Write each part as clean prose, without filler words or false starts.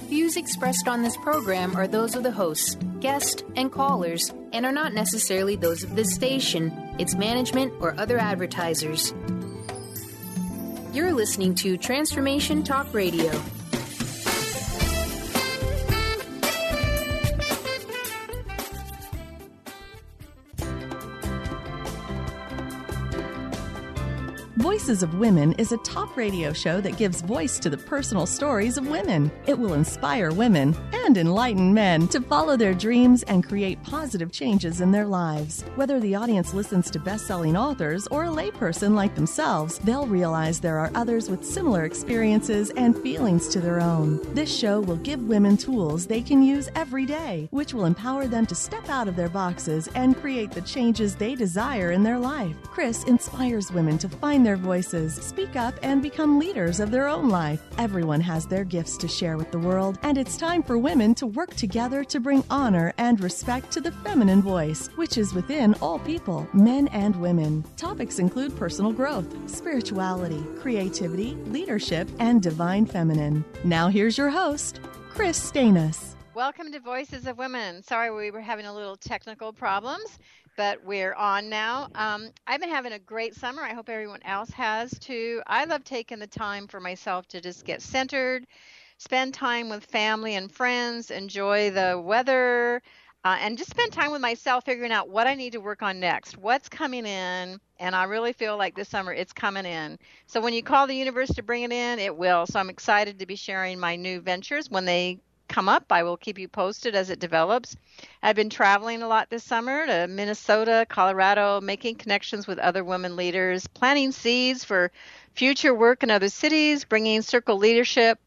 Views expressed on this program are those of the hosts, guests, and callers, and are not necessarily those of this station, its management, or other advertisers. You're listening to Transformation Talk Radio. Voices of Women is a talk radio show that gives voice to the personal stories of women. It will inspire women and enlighten men to follow their dreams and create positive changes in their lives. Whether the audience listens to best-selling authors or a layperson like themselves, they'll realize there are others with similar experiences and feelings to their own. This show will give women tools they can use every day, which will empower them to step out of their boxes and create the changes they desire in their life. Chris inspires women to find their voices, speak up, and become leaders of their own life. Everyone has their gifts to share with the world, and it's time for women to work together to bring honor and respect to the feminine voice, which is within all people, men and women. Topics include personal growth, spirituality, creativity, leadership, and divine feminine. Now here's your host, Chris Stanis. Welcome to Voices of Women. Sorry we were having a little technical problems, but we're on now. I've been having a great summer. I hope everyone else has too. I love taking the time for myself to just get centered, spend time with family and friends, enjoy the weather, and just spend time with myself figuring out what I need to work on next, what's coming in. And I really feel like this summer it's coming in. So when you call the universe to bring it in, it will. So I'm excited to be sharing my new ventures when they come up. I will keep you posted as it develops. I've been traveling a lot this summer to Minnesota, Colorado, making connections with other women leaders, planting seeds for future work in other cities, bringing circle leadership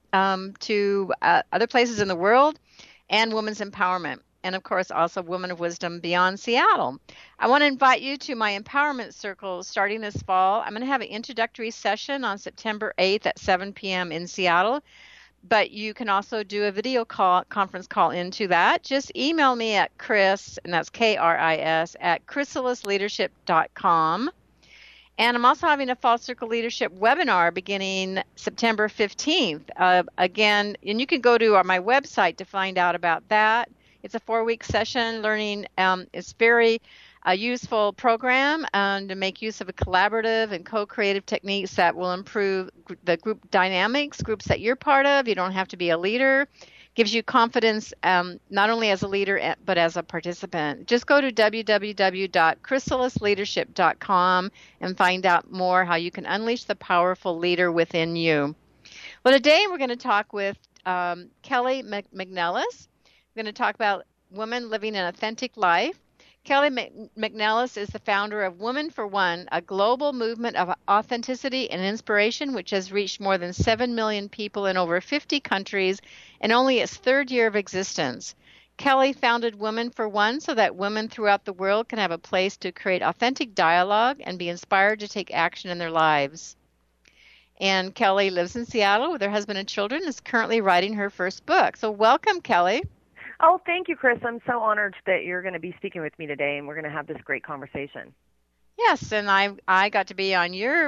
to other places in the world, and women's empowerment. And of course, also Women of Wisdom beyond Seattle. I want to invite you to my empowerment circle starting this fall. I'm going to have an introductory session on September 8th at 7 p.m. in Seattle. But you can also do a video conference call into that. Just email me at Chris, and that's K-R-I-S, at chrysalisleadership.com. And I'm also having a Fall Circle Leadership webinar beginning September 15th. Again, and you can go to my website to find out about that. It's a 4-week session learning. It's very a useful program to make use of a collaborative and co-creative techniques that will improve the group dynamics, groups that you're part of. You don't have to be a leader. Gives you confidence not only as a leader but as a participant. Just go to www.chrysalisleadership.com and find out more how you can unleash the powerful leader within you. Well, today we're going to talk with Kelly McNellis. We're going to talk about women living an authentic life. Kelly McNellis is the founder of Women for One, a global movement of authenticity and inspiration which has reached more than 7 million people in over 50 countries in only its third year of existence. Kelly founded Women for One so that women throughout the world can have a place to create authentic dialogue and be inspired to take action in their lives. And Kelly lives in Seattle with her husband and children and is currently writing her first book. So welcome, Kelly. Oh, thank you, Chris. I'm so honored that you're going to be speaking with me today, and we're going to have this great conversation. Yes, and I got to be on your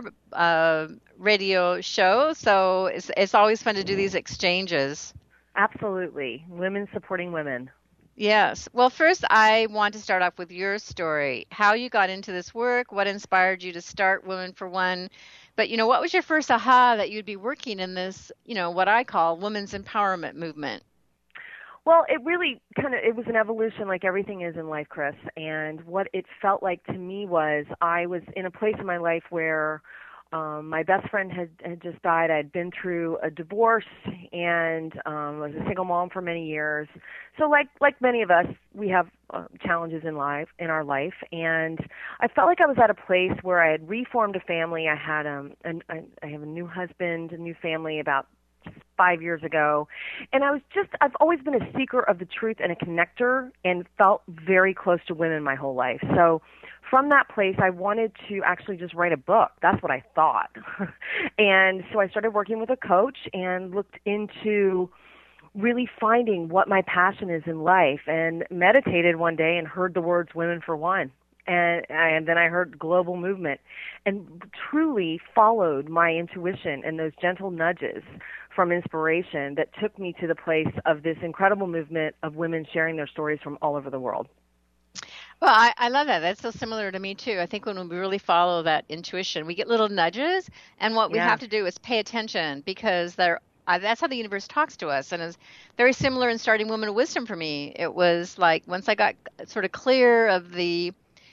radio show, so it's always fun to do these exchanges. Absolutely. Women supporting women. Yes. Well, first, I want to start off with your story, how you got into this work, what inspired you to start Women for One. But, what was your first aha that you'd be working in this, what I call women's empowerment movement? Well, it really it was an evolution like everything is in life, Chris. And what it felt like to me was I was in a place in my life where my best friend had just died. I'd been through a divorce and was a single mom for many years. So like many of us, we have challenges in our life. And I felt like I was at a place where I had reformed a family. I had I have a new husband, a new family about 5 years ago. And I've always been a seeker of the truth and a connector and felt very close to women my whole life. So from that place, I wanted to actually just write a book. That's what I thought. And so I started working with a coach and looked into really finding what my passion is in life and meditated one day and heard the words Women for One. And then I heard global movement and truly followed my intuition and those gentle nudges from inspiration that took me to the place of this incredible movement of women sharing their stories from all over the world. Well, I love that. That's so similar to me, too. I think when we really follow that intuition, we get little nudges, and what we have to do is pay attention because that's how the universe talks to us. And it's very similar in starting Women of Wisdom for me. It was like once I got sort of clear of the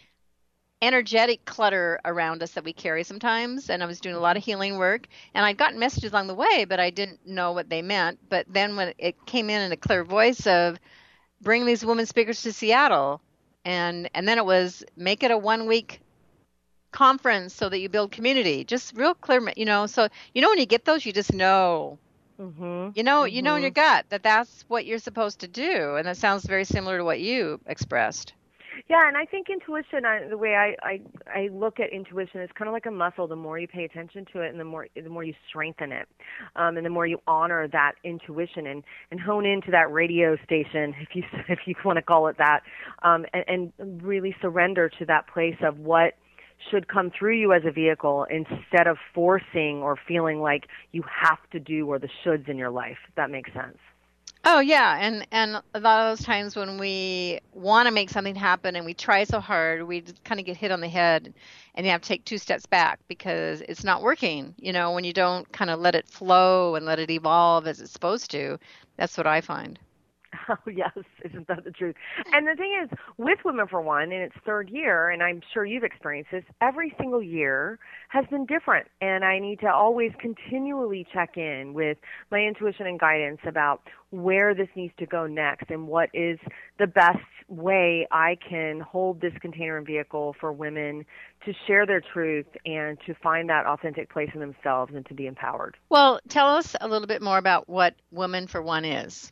energetic clutter around us that we carry sometimes, and I was doing a lot of healing work, and I'd gotten messages along the way, but I didn't know what they meant. But then when it came in a clear voice of bring these women speakers to Seattle, and then it was make it a 1-week conference so that you build community, just real clear, so when you get those, you just know. You know in your gut that that's what you're supposed to do, and that sounds very similar to what you expressed. Yeah, and I think intuition, the way I look at intuition is kind of like a muscle. The more you pay attention to it, and the more you strengthen it, and the more you honor that intuition and hone into that radio station, if you want to call it that, and really surrender to that place of what should come through you as a vehicle instead of forcing or feeling like you have to do or the shoulds in your life, if that makes sense. Oh, yeah, and a lot of those times when we want to make something happen and we try so hard, we just kind of get hit on the head, and you have to take 2 steps back because it's not working. When you don't kind of let it flow and let it evolve as it's supposed to, that's what I find. Oh, yes, isn't that the truth? And the thing is, with Women for One, in its 3rd year, and I'm sure you've experienced this, every single year has been different, and I need to always continually check in with my intuition and guidance about where this needs to go next and what is the best way I can hold this container and vehicle for women to share their truth and to find that authentic place in themselves and to be empowered. Well, tell us a little bit more about what Women for One is.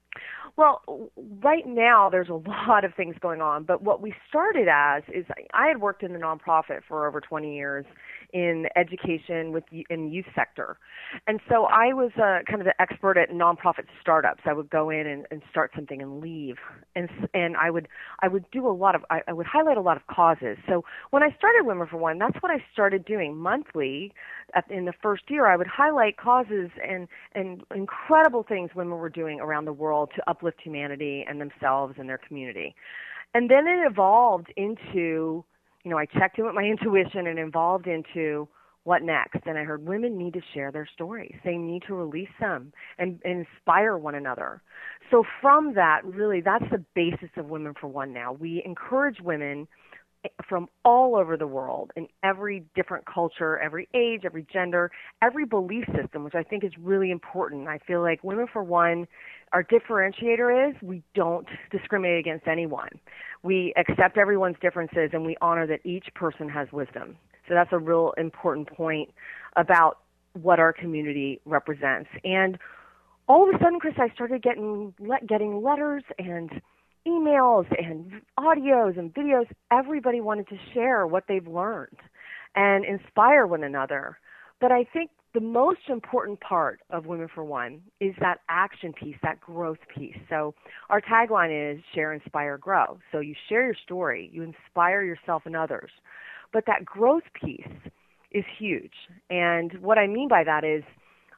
Well, right now there's a lot of things going on, but what we started as is I had worked in the nonprofit for over 20 years in education in the youth sector. And so I was kind of the expert at nonprofit startups. I would go in and start something and leave. And I would do I would highlight a lot of causes. So when I started Women for One, that's what I started doing monthly. In the 1st year, I would highlight causes and incredible things women were doing around the world to uplift humanity and themselves and their community. And then it evolved into, I checked in with my intuition and evolved into what next. And I heard women need to share their stories. They need to release them and inspire one another. So from that, really, that's the basis of Women for One now. We encourage women from all over the world in every different culture, every age, every gender, every belief system, which I think is really important. I feel like Women for One, our differentiator is we don't discriminate against anyone. We accept everyone's differences and we honor that each person has wisdom. So that's a real important point about what our community represents. And all of a sudden, Chris, I started getting letters and emails and audios and videos. Everybody wanted to share what they've learned and inspire one another. But I think the most important part of Women for One is that action piece, that growth piece. So our tagline is share, inspire, grow. So you share your story, you inspire yourself and others. But that growth piece is huge. And what I mean by that is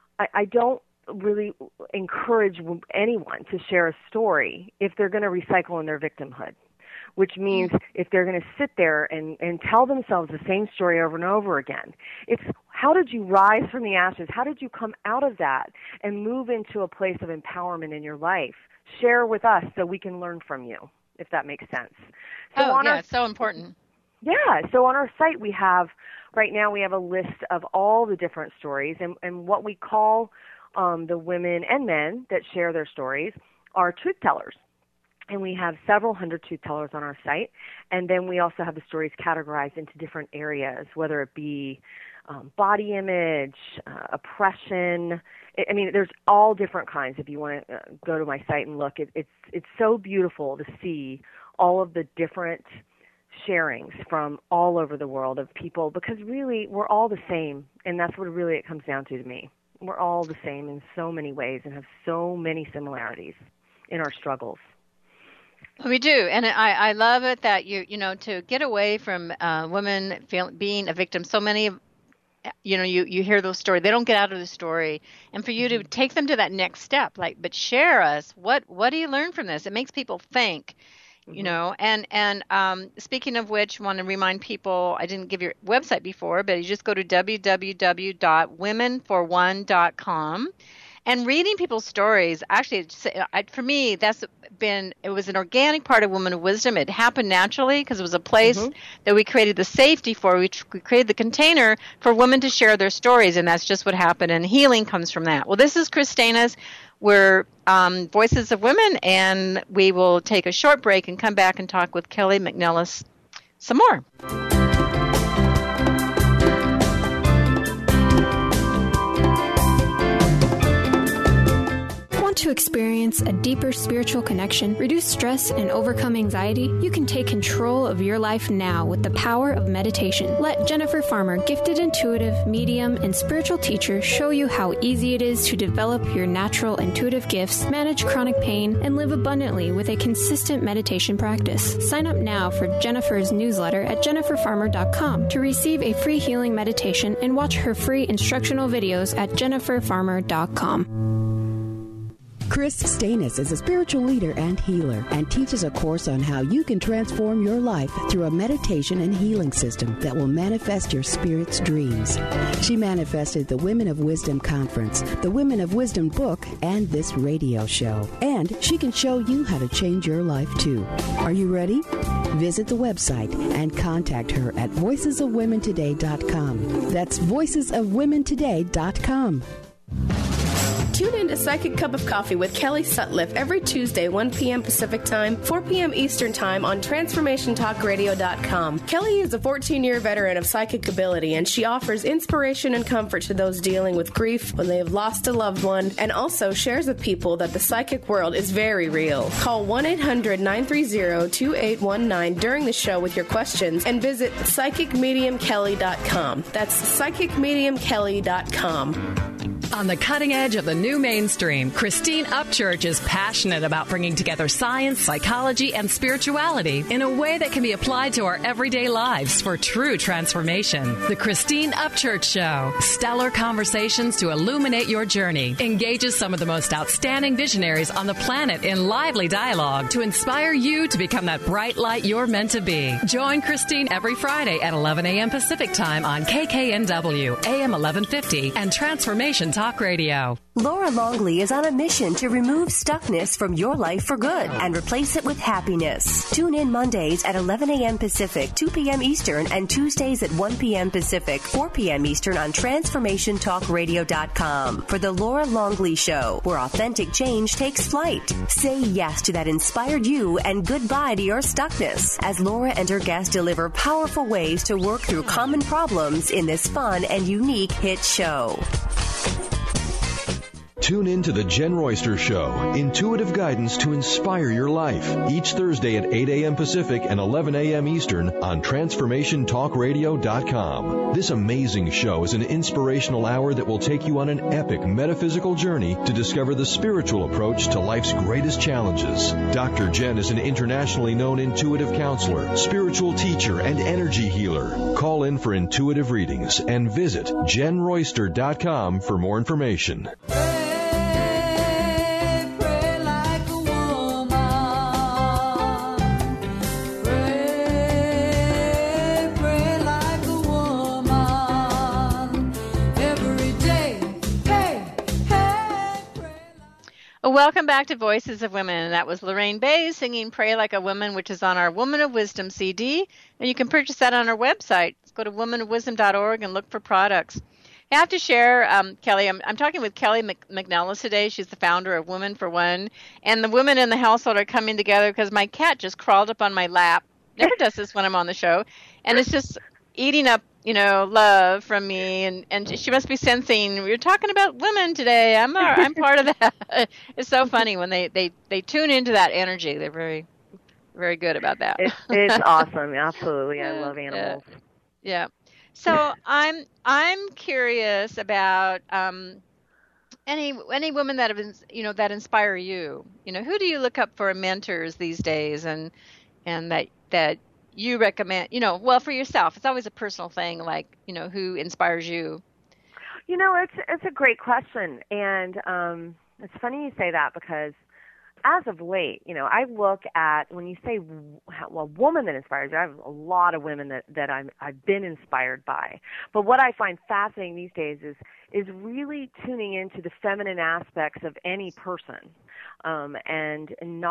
I don't really encourage anyone to share a story if they're going to recycle in their victimhood, which means if they're going to sit there and tell themselves the same story over and over again. It's how did you rise from the ashes? How did you come out of that and move into a place of empowerment in your life? Share with us so we can learn from you, if that makes sense. So it's so important. Yeah, so on our site right now we have a list of all the different stories and what we call the women and men that share their stories are truth tellers. And we have several hundred truth tellers on our site. And then we also have the stories categorized into different areas, whether it be body image, oppression. I mean, there's all different kinds. If you want to go to my site and look, it's so beautiful to see all of the different sharings from all over the world of people, because really we're all the same. And that's what really it comes down to me. We're all the same in so many ways and have so many similarities in our struggles. We do, and I love it that to get away from women being a victim. So many of you hear those stories. They don't get out of the story, and for you to take them to that next step, but share us what do you learn from this? It makes people think. And speaking of which, want to remind people, I didn't give your website before, but you just go to www.womenforone.com. And reading people's stories, actually, for me, it was an organic part of Women of Wisdom. It happened naturally because it was a place that we created the safety for. We created the container for women to share their stories, and that's just what happened. And healing comes from that. Well, this is Christina's. We're Voices of Women, and we will take a short break and come back and talk with Kelly McNellis some more. To experience a deeper spiritual connection, reduce stress, and overcome anxiety, you can take control of your life now with the power of meditation. Let Jennifer Farmer, gifted intuitive, medium, and spiritual teacher, show you how easy it is to develop your natural intuitive gifts, manage chronic pain, and live abundantly with a consistent meditation practice. Sign up now for Jennifer's newsletter at jenniferfarmer.com to receive a free healing meditation and watch her free instructional videos at jenniferfarmer.com. Chris Stanis is a spiritual leader and healer and teaches a course on how you can transform your life through a meditation and healing system that will manifest your spirit's dreams. She manifested the Women of Wisdom Conference, the Women of Wisdom book, and this radio show. And she can show you how to change your life too. Are you ready? Visit the website and contact her at voicesofwomentoday.com. That's voicesofwomentoday.com. Tune in to Psychic Cup of Coffee with Kelly Sutliff every Tuesday, 1 p.m. Pacific Time, 4 p.m. Eastern Time on TransformationTalkRadio.com. Kelly is a 14-year veteran of psychic ability, and she offers inspiration and comfort to those dealing with grief when they have lost a loved one, and also shares with people that the psychic world is very real. Call 1-800-930-2819 during the show with your questions, and visit PsychicMediumKelly.com. That's PsychicMediumKelly.com. On the cutting edge of the new mainstream, Christine Upchurch is passionate about bringing together science, psychology, and spirituality in a way that can be applied to our everyday lives for true transformation. The Christine Upchurch Show. Stellar conversations to illuminate your journey. Engages some of the most outstanding visionaries on the planet in lively dialogue to inspire you to become that bright light you're meant to be. Join Christine every Friday at 11 a.m. Pacific Time on KKNW, AM 1150, and Transformation Talk Radio. Laura Longley is on a mission to remove stuckness from your life for good and replace it with happiness. Tune in Mondays at 11 a.m. Pacific, 2 p.m. Eastern, and Tuesdays at 1 p.m. Pacific, 4 p.m. Eastern on TransformationTalkRadio.com for The Laura Longley Show, where authentic change takes flight. Say yes to that inspired you and goodbye to your stuckness as Laura and her guests deliver powerful ways to work through common problems in this fun and unique hit show. Tune in to The Jen Royster Show, intuitive guidance to inspire your life, each Thursday at 8 a.m. Pacific and 11 a.m. Eastern on TransformationTalkRadio.com. This amazing show is an inspirational hour that will take you on an epic metaphysical journey to discover the spiritual approach to life's greatest challenges. Dr. Jen is an internationally known intuitive counselor, spiritual teacher, and energy healer. Call in for intuitive readings and visit JenRoyster.com for more information. Welcome back to Voices of Women. That was Lorraine Bay singing Pray Like a Woman, which is on our Woman of Wisdom CD. And you can purchase that on our website. Go to womanofwisdom.org and look for products. I have to share, Kelly, I'm talking with Kelly McNellis today. She's the founder of Women for One. And the women in the household are coming together because my cat just crawled up on my lap. Never does this when I'm on the show. And it's just eating up, love from me, and she must be sensing we're talking about women today. I'm part of that. It's so funny when they tune into that energy. They're very, very good about that. It's awesome. Absolutely, I love animals. Yeah. So I'm curious about any women that have, that inspire you. Who do you look up for mentors these days, and that you recommend? Well, for yourself, it's always a personal thing. Like, who inspires you? It's a great question, and it's funny you say that, because as of late, I look at, when you say a woman that inspires you, I have a lot of women that I've been inspired by. But what I find fascinating these days is really tuning into the feminine aspects of any person, and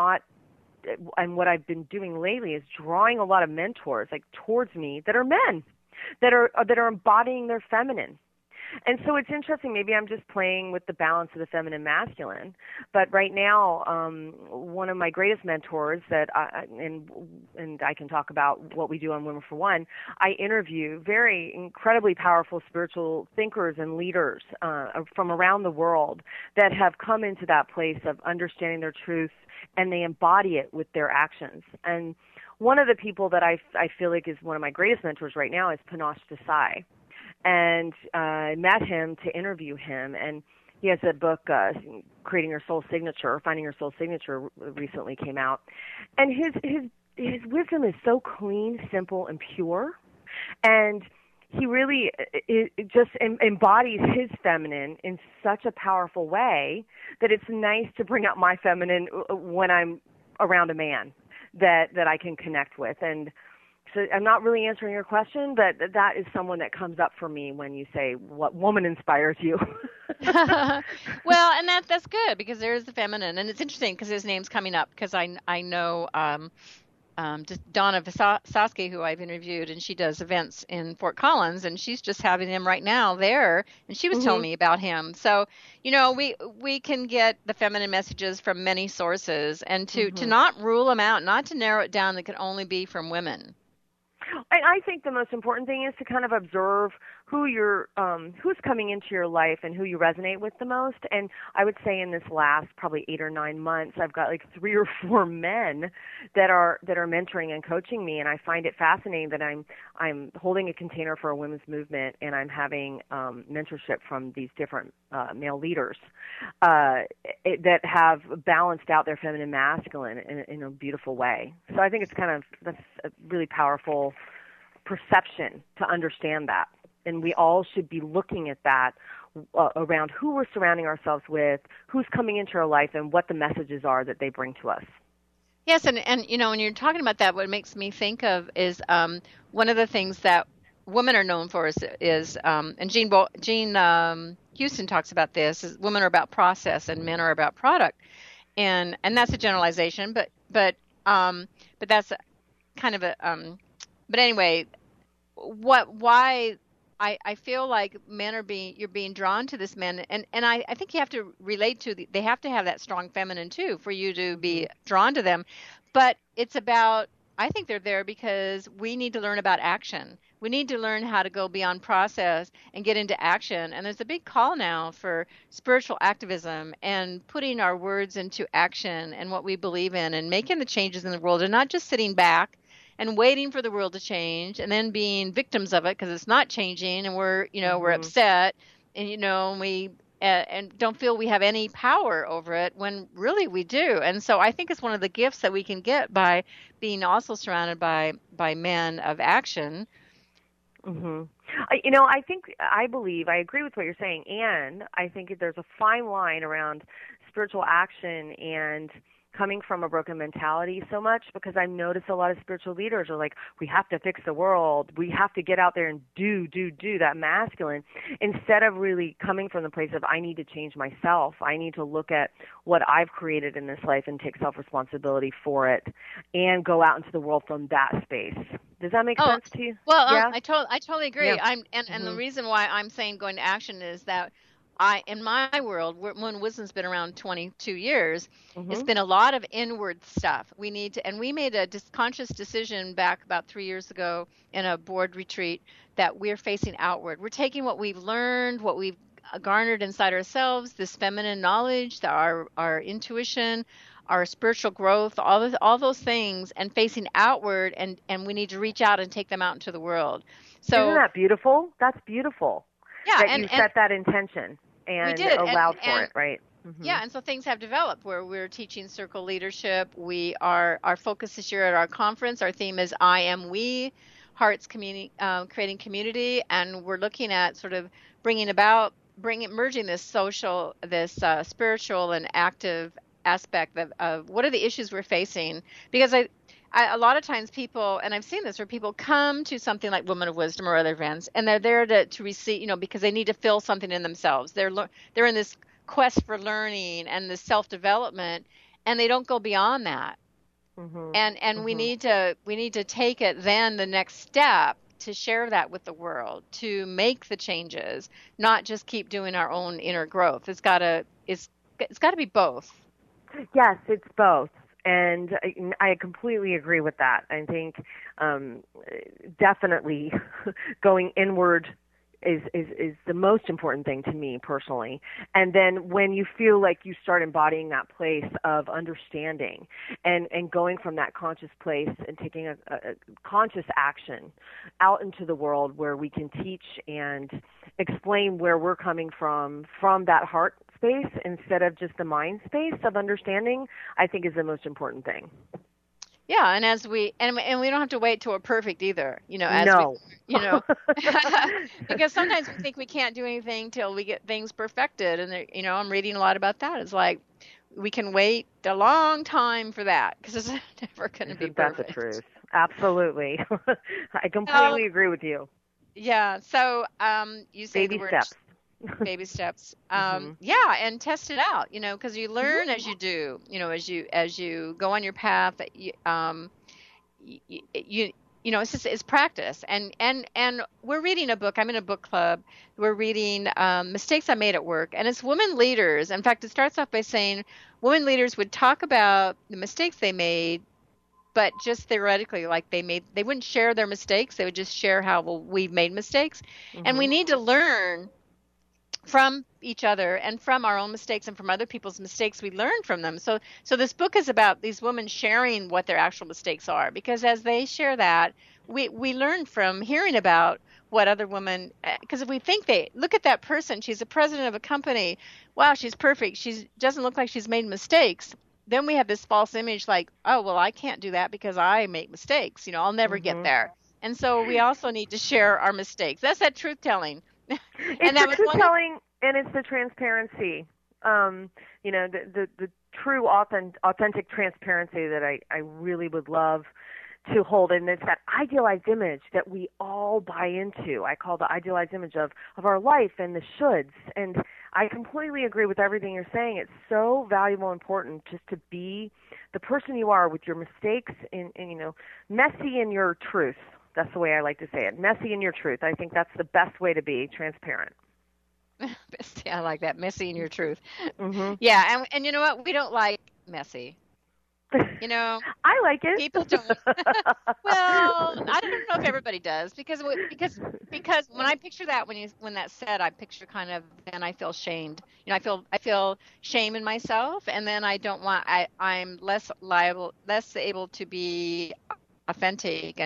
what I've been doing lately is drawing a lot of mentors towards me that are men, that are embodying their feminine. And so it's interesting. Maybe I'm just playing with the balance of the feminine masculine. But right now, one of my greatest mentors and I can talk about what we do on Women for One, I interview very incredibly powerful spiritual thinkers and leaders from around the world that have come into that place of understanding their truth, and they embody it with their actions. And one of the people that I feel like is one of my greatest mentors right now is Panache Desai. And I met him to interview him, and he has a book, Creating Your Soul Signature, or Finding Your Soul Signature, recently came out. And his wisdom is so clean, simple, and pure, and he really just embodies his feminine in such a powerful way that it's nice to bring out my feminine when I'm around a man that I can connect with. And so I'm not really answering your question, but that is someone that comes up for me when you say, what woman inspires you? Well, and that's good, because there is the feminine. And it's interesting because his name's coming up, because I know just Donna Visosky, who I've interviewed, and she does events in Fort Collins, and she's just having him right now there, and she was telling me about him. So, we can get the feminine messages from many sources, and to not rule them out, not to narrow it down that could only be from women. I think the most important thing is to kind of observe who's coming into your life and who you resonate with the most. And I would say in this last probably 8 or 9 months, I've got 3 or 4 men that are mentoring and coaching me, and I find it fascinating that I'm holding a container for a women's movement, and I'm having mentorship from these different male leaders that have balanced out their feminine masculine in a beautiful way. So I think that's a really powerful perception to understand that. And we all should be looking at that around who we're surrounding ourselves with, who's coming into our life, and what the messages are that they bring to us. Yes, and when you're talking about that, what it makes me think of is one of the things that women are known for is and Jean Houston talks about this, is women are about process and men are about product, and that's a generalization, but that's kind of a but anyway, why I feel like you're being drawn to this man, and I think you have to relate to they have to have that strong feminine too for you to be drawn to them. But it's about, I think they're there because we need to learn about action. We need to learn how to go beyond process and get into action. And there's a big call now for spiritual activism and putting our words into action and what we believe in and making the changes in the world, and not just sitting back and waiting for the world to change and then being victims of it because it's not changing, and we're upset, and we and don't feel we have any power over it when really we do. And so I think it's one of the gifts that we can get by being also surrounded by men of action. I believe, I agree with what you're saying, and I think there's a fine line around spiritual action and coming from a broken mentality so much, because I've noticed a lot of spiritual leaders are like, we have to fix the world, we have to get out there and do that masculine, instead of really coming from the place of, I need to change myself, I need to look at what I've created in this life and take self-responsibility for it and go out into the world from that space. Does that make sense to you? Well, yeah? I totally agree. Yeah. And the reason why I'm saying going to action is that in my world, when wisdom's been around 22 years, it's been a lot of inward stuff. We need to, and we made a conscious decision back about 3 years ago in a board retreat that we're facing outward. We're taking what we've learned, what we've garnered inside ourselves, this feminine knowledge, our intuition, our spiritual growth, all those things, and facing outward, and we need to reach out and take them out into the world. So isn't that beautiful? That's beautiful. Yeah, that you set that intention. and we did. allowed for it, right? Mm-hmm. Yeah, and so things have developed where we're teaching circle leadership. Our focus this year at our conference, our theme is I Am We, Hearts Community, creating community, and we're looking at sort of merging this social, this spiritual and active aspect of what are the issues we're facing, because a lot of times people, and I've seen this, where people come to something like Women of Wisdom or other events, and they're there to receive, because they need to feel something in themselves. They're in this quest for learning and this self-development, and they don't go beyond that. Mm-hmm. And mm-hmm. we need to take it then the next step to share that with the world, to make the changes, not just keep doing our own inner growth. It's got to be both. Yes, it's both. And I completely agree with that. I think definitely going inward is the most important thing to me personally. And then when you feel like you start embodying that place of understanding and going from that conscious place and taking a conscious action out into the world where we can teach and explain where we're coming from that heart space instead of just the mind space of understanding, I think is the most important thing. Yeah, and we don't have to wait till we're perfect either, No. Because sometimes we think we can't do anything till we get things perfected, and I'm reading a lot about that. It's like we can wait a long time for that because it's never going to be perfect. That's the truth. Absolutely. I completely agree with you. Yeah. So you say baby steps. Baby steps. Mm-hmm. Yeah, and test it out, because you learn as you do, as you go on your path. It's practice. And we're reading a book. I'm in a book club. We're reading Mistakes I Made at Work, and it's women leaders. In fact, it starts off by saying women leaders would talk about the mistakes they made, but just theoretically, like they wouldn't share their mistakes. They would just share how we've made mistakes, mm-hmm. and we need to learn from each other and from our own mistakes and from other people's mistakes. We learn from them. So this book is about these women sharing what their actual mistakes are, because as they share that, we learn from hearing about what other women, because if we think look at that person, she's a president of a company, wow, she's perfect, she doesn't look like she's made mistakes, then we have this false image like, oh, well, I can't do that because I make mistakes, I'll never mm-hmm. get there. And so we also need to share our mistakes. That's that truth telling. It's the truth telling, and it's the transparency. The true, authentic transparency that I really would love to hold, and it's that idealized image that we all buy into. I call the idealized image of our life and the shoulds. And I completely agree with everything you're saying. It's so valuable and important just to be the person you are with your mistakes and messy in your truth. That's the way I like to say it. Messy in your truth. I think that's the best way to be transparent. I like that. Messy in your truth. Mm-hmm. Yeah, and you know what? We don't like messy. I like it. People don't. Well, I don't know if everybody does because when I picture that when that's said, I picture kind of, and I feel shamed. I feel shame in myself, and then I'm less able to be authentic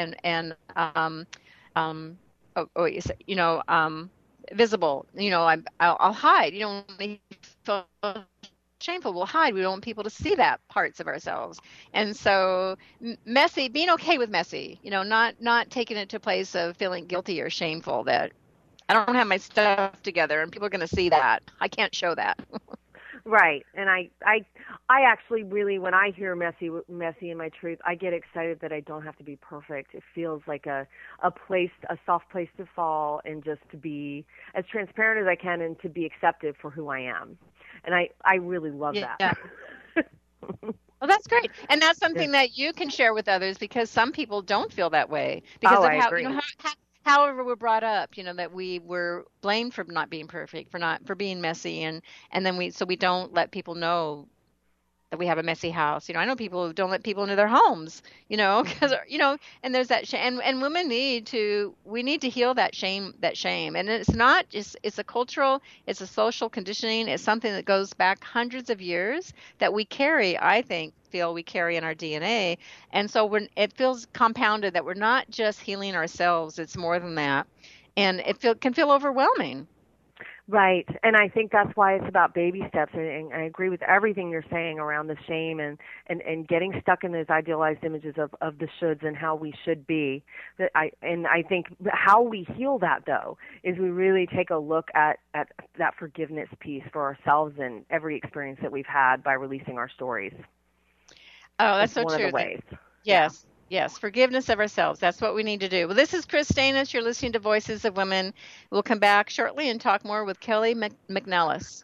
visible. I'll hide. When we feel shameful, we'll hide. We don't want people to see that parts of ourselves. And so messy, being okay with messy, not taking it to a place of feeling guilty or shameful that I don't have my stuff together and people are going to see that. I can't show that. Right. And I actually really, when I hear messy in my truth, I get excited that I don't have to be perfect. It feels like a soft place to fall and just to be as transparent as I can and to be accepted for who I am. And I really love that. Yeah. Well, that's great. And that's something that you can share with others because some people don't feel that way because of I agree. However we're brought up, that we were blamed for not being perfect, for being messy, and then we don't let people know that we have a messy house. I know people who don't let people into their homes, because and there's that shame, and women need to heal that shame, and it's not just, it's a cultural, it's a social conditioning, it's something that goes back hundreds of years that we carry, we carry in our DNA. And so it feels compounded that we're not just healing ourselves, it's more than that. And it can feel overwhelming. Right, and I think that's why it's about baby steps, and I agree with everything you're saying around the shame and getting stuck in those idealized images of the shoulds and how we should be. I think how we heal that, though, is we really take a look at that forgiveness piece for ourselves and every experience that we've had by releasing our stories. Oh, that's so true. One of the ways. Yes. Yes, forgiveness of ourselves. That's what we need to do. Well, this is Chris Stanis. You're listening to Voices of Women. We'll come back shortly and talk more with Kelly McNellis.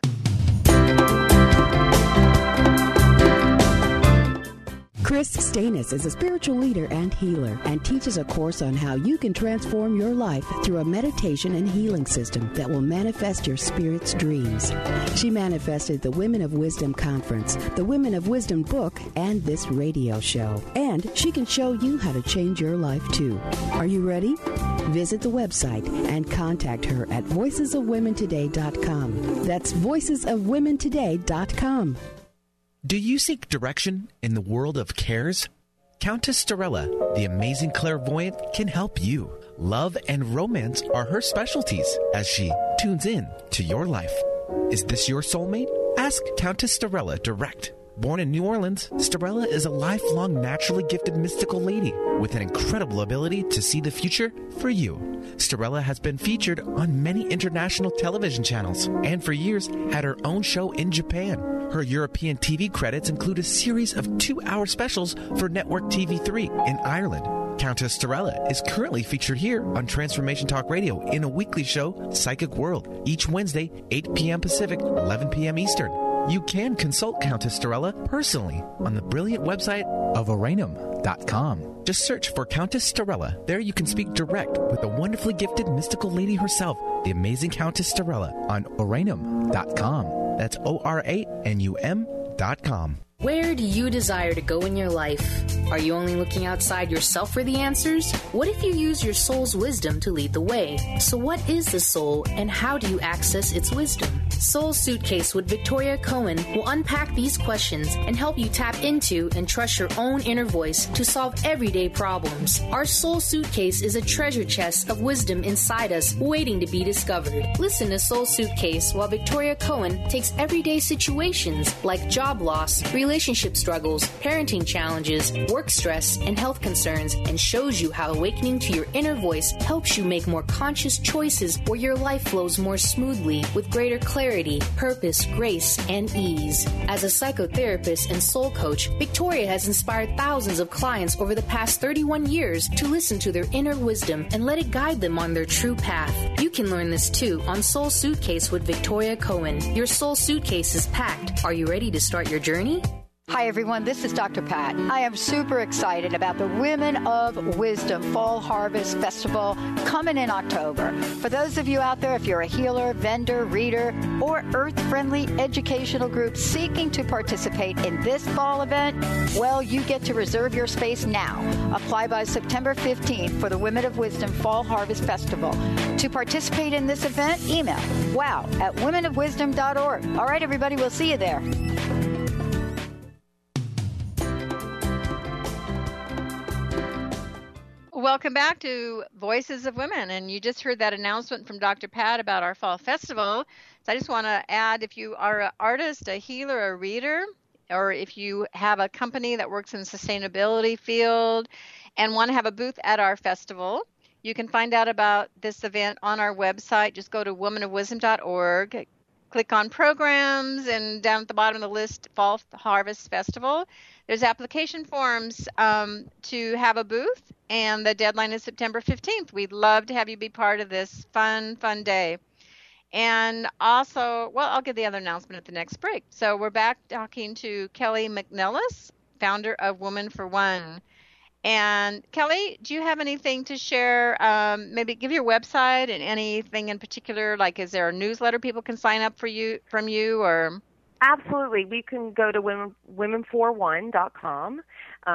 Chris Stanis is a spiritual leader and healer and teaches a course on how you can transform your life through a meditation and healing system that will manifest your spirit's dreams. She manifested the Women of Wisdom Conference, the Women of Wisdom book, and this radio show. And she can show you how to change your life too. Are you ready? Visit the website and contact her at voicesofwomentoday.com. That's voicesofwomentoday.com. Do you seek direction in the world of cares? Countess Storella, the amazing clairvoyant, can help you. Love and romance are her specialties as she tunes in to your life. Is this your soulmate? Ask Countess Storella direct. Born in New Orleans, Storella is a lifelong naturally gifted mystical lady with an incredible ability to see the future for you. Storella has been featured on many international television channels and for years had her own show in Japan. Her European TV credits include a series of 2-hour specials for Network TV3 in Ireland. Countess Storella is currently featured here on Transformation Talk Radio in a weekly show, Psychic World, each Wednesday, 8 p.m. Pacific, 11 p.m. Eastern. You can consult Countess Storella personally on the brilliant website of Oranum.com. Just search for Countess Storella. There you can speak direct with the wonderfully gifted mystical lady herself, the amazing Countess Storella, on Oranum.com. That's ORANUM.com. Where do you desire to go in your life? Are you only looking outside yourself for the answers? What if you use your soul's wisdom to lead the way? So what is the soul and how do you access its wisdom? Soul Suitcase with Victoria Cohen will unpack these questions and help you tap into and trust your own inner voice to solve everyday problems. Our Soul Suitcase is a treasure chest of wisdom inside us waiting to be discovered. Listen to Soul Suitcase while Victoria Cohen takes everyday situations like job loss, relationship struggles, parenting challenges, work stress, and health concerns and shows you how awakening to your inner voice helps you make more conscious choices where your life flows more smoothly with greater clarity, purpose, grace, and ease. As a psychotherapist and soul coach, Victoria has inspired thousands of clients over the past 31 years to listen to their inner wisdom and let it guide them on their true path. You can learn this too on Soul Suitcase with Victoria Cohen. Your soul suitcase is packed. Are you ready to start your journey? Hi, everyone. This is Dr. Pat. I am super excited about the Women of Wisdom Fall Harvest Festival coming in October. For those of you out there, if you're a healer, vendor, reader, or earth-friendly educational group seeking to participate in this fall event, well, you get to reserve your space now. Apply by September 15th for the Women of Wisdom Fall Harvest Festival. To participate in this event, email wow@womenofwisdom.org. All right, everybody, we'll see you there. Welcome back to Voices of Women, and you just heard that announcement from Dr. Pat about our fall festival. So I just want to add, if you are an artist, a healer, a reader, or if you have a company that works in the sustainability field and want to have a booth at our festival, you can find out about this event on our website. Just go to womenofwisdom.org, click on programs, and down at the bottom of the list, Fall Harvest Festival. There's application forms to have a booth, and the deadline is September 15th. We'd love to have you be part of this fun day. And also, well, I'll give the other announcement at the next break. So we're back talking to Kelly McNellis, founder of Woman for One. And Kelly, do you have anything to share? Maybe give your website and anything in particular, like is there a newsletter people can sign up from you or... Absolutely. We can go to womenforone.com,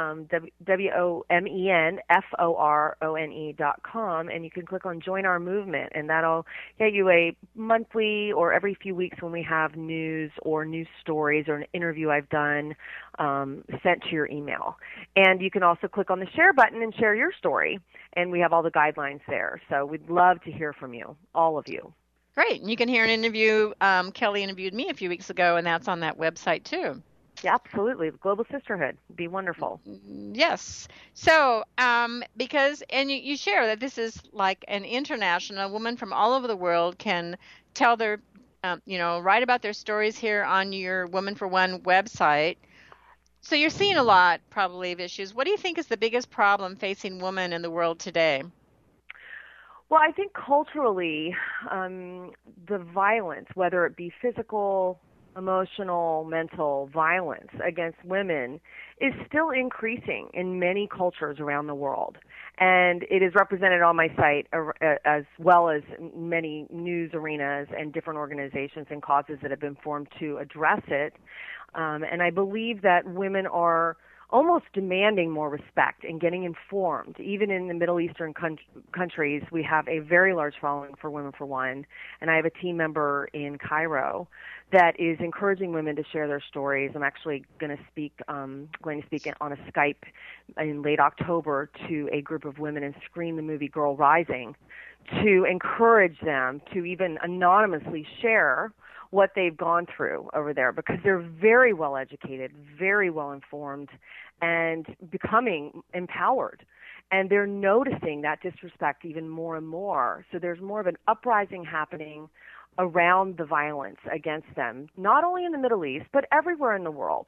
WOMENFORONE.com, and you can click on Join Our Movement, and that'll get you a monthly or every few weeks when we have news or news stories or an interview I've done sent to your email. And you can also click on the share button and share your story, and we have all the guidelines there. So we'd love to hear from you, all of you. Great. And you can hear an interview. Kelly interviewed me a few weeks ago, and that's on that website too. Yeah, absolutely. Global Sisterhood. Be wonderful. Yes. So, because, and you share that this is like an international, a woman from all over the world can tell their, write about their stories here on your Woman for One website. So you're seeing a lot probably of issues. What do you think is the biggest problem facing women in the world today? Well, I think culturally, the violence, whether it be physical, emotional, mental violence against women, is still increasing in many cultures around the world. And it is represented on my site as well as many news arenas and different organizations and causes that have been formed to address it. And I believe that women are almost demanding more respect and getting informed. Even in the Middle Eastern countries, we have a very large following for Women for One, and I have a team member in Cairo that is encouraging women to share their stories. I'm actually going to speak on a Skype in late October to a group of women and screen the movie Girl Rising to encourage them to even anonymously share what they've gone through over there, because they're very well educated, very well informed, and becoming empowered. And they're noticing that disrespect even more and more. So there's more of an uprising happening around the violence against them, not only in the Middle East, but everywhere in the world.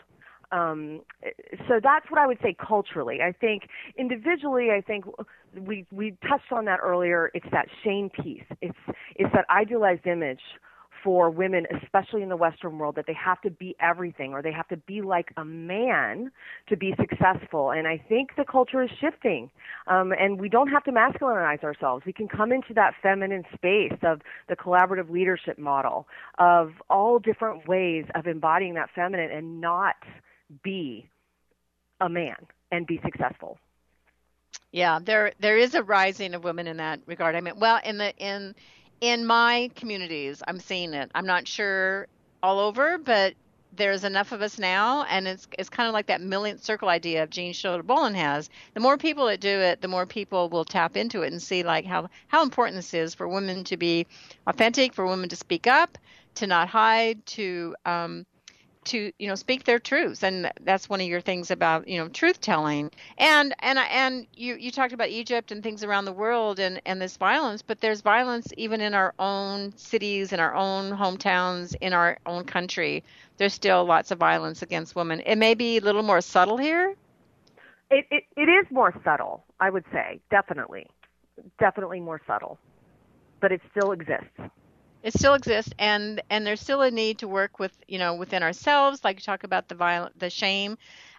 So that's what I would say culturally. I think individually, I think we touched on that earlier. It's that shame piece. It's that idealized image for women, especially in the Western world, that they have to be everything or they have to be like a man to be successful. And I think the culture is shifting, and we don't have to masculinize ourselves. We can come into that feminine space of the collaborative leadership model, of all different ways of embodying that feminine and not be a man and be successful. Yeah, there is a rising of women in that regard. I mean, well, in my communities, I'm seeing it. I'm not sure all over, but there's enough of us now, and it's kind of like that millionth circle idea of Jean Schroeder-Bolin has. The more people that do it, the more people will tap into it and see like how important this is for women to be authentic, for women to speak up, to not hide, to speak their truths. And that's one of your things about truth telling. And you talked about Egypt and things around the world and this violence, but there's violence even in our own cities, in our own hometowns, in our own country. There's still lots of violence against women. It may be a little more subtle here. It is more subtle, I would say. Definitely more subtle, but it still exists. It still exists, and there's still a need to work with within ourselves, like you talk about the shame,